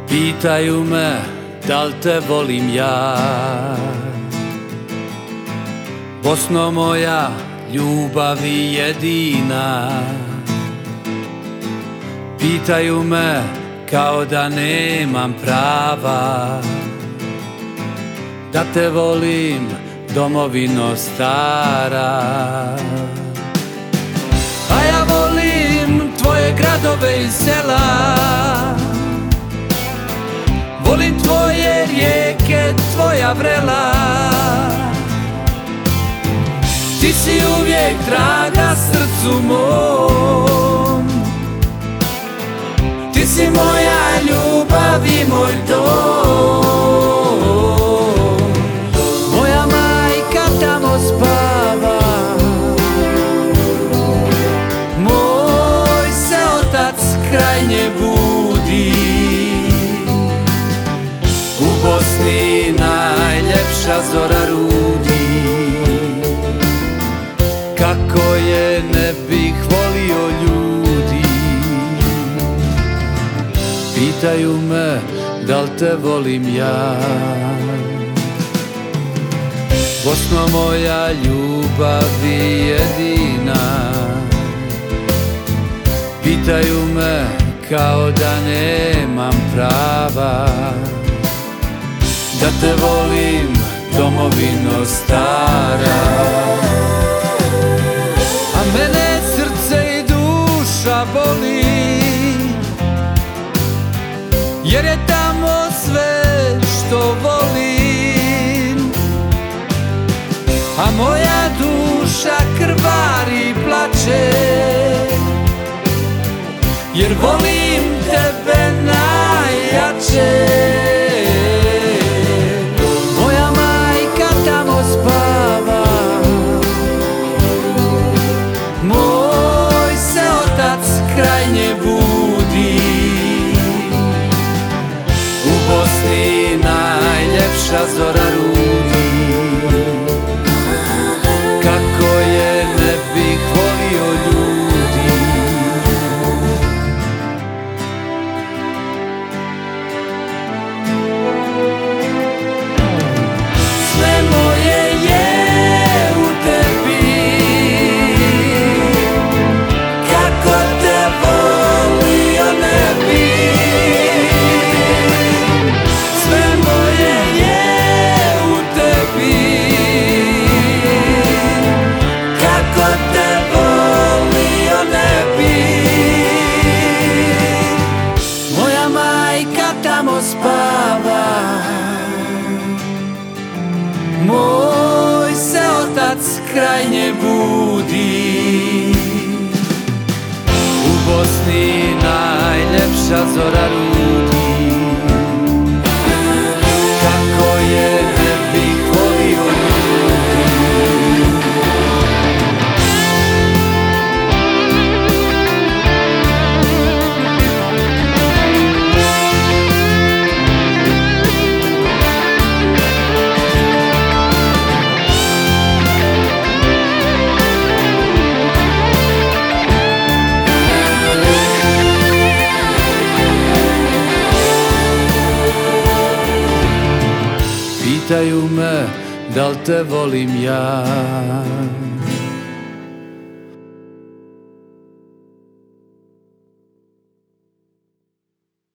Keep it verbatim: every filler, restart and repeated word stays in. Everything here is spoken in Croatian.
Pitaju me da li te volim ja, Bosno moja ljubavi jedina. Pitaju me kao da nemam prava da te volim, domovino stara. A ja volim tvoje gradove i sela, volim tvoje rijeke, tvoja vrela. Ti si uvijek draga srcu mom, ti si moja ljubav i moj dom. Moja majka tamo spava, moj se otac kraj nje budi. U Bosni najljepša zora rudi, kako je ne bih volio ljudi. Pitaju me da li te volim ja, Bosno moja ljubavi jedina. Pitaju me kao da nemam prava da te volim, domovino stara. A mene srce i duša boli, jer je tamo sve što volim. A moja duša krvari plače, jer volim tebe najjače. Moja majka tamo spava, moj se otac kraj nje budi. U Bosni najljepša zora rudi, kako je ne bih volio ljudi. Sve moje je u tebi, kako te volio ne bi. Sve moje je u tebi, kako te volio ne bi. Moja majka tamo spava, moj se otac kraj nje budi. U Bosni najljepša zora rudi, kako je ne bih volio ljudi. Pitaju me da li te volim ja,